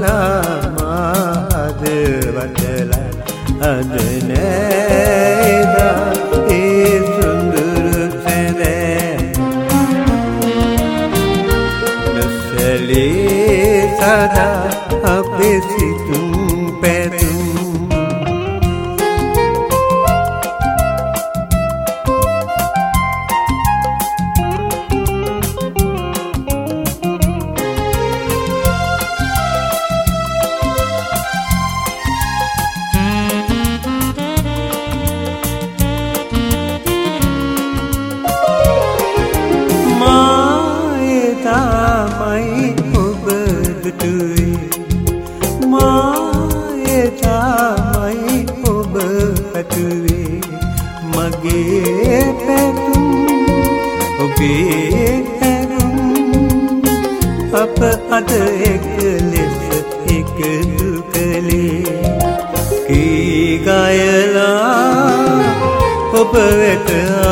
වලාමාද වටලා අද නෑදා ඒ සුන්දර සැරෑ නොසැලී සදා අපේ සිතුම් පැතුම් මගේ පැතුම් ඔබේ හැරුම් අප අද එක ලෙස එකතු කළේ කී ගයලා ඔබ වෙත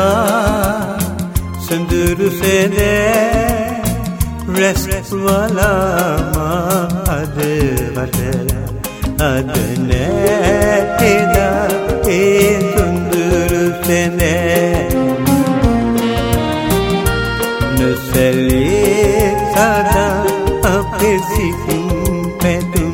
සඳුරු සැදෑ රැස් වලාමා අද වටලා අද නෑ එදා ඒ සුන්දර සැදෑ නොසැලී සදා අපේ සිතුම් පැතුම්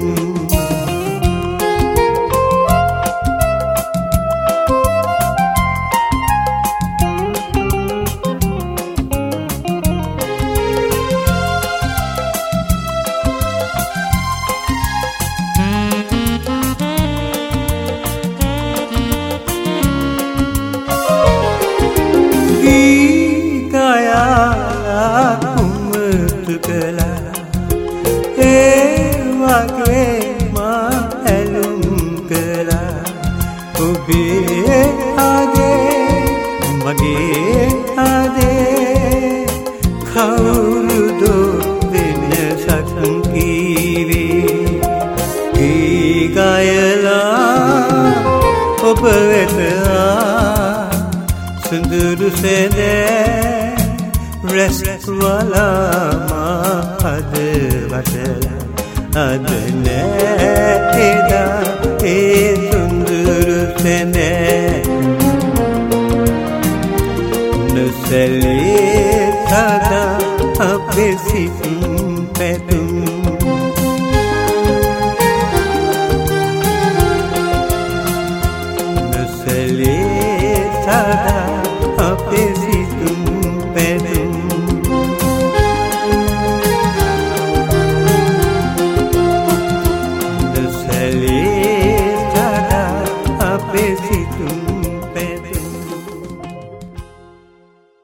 ඔබේ ආදේ මගේ ආදේ කවුරුදෝ වෙනසක් කීවේ කී ගයලා ඔබ වෙත සඳුරු සැදෑ රැස් වලාමා අද වටලා අද නෑ එදා ඒ සුන්දර සැදෑ නොසැලී සදා අපේ සිතුම් පැතුම්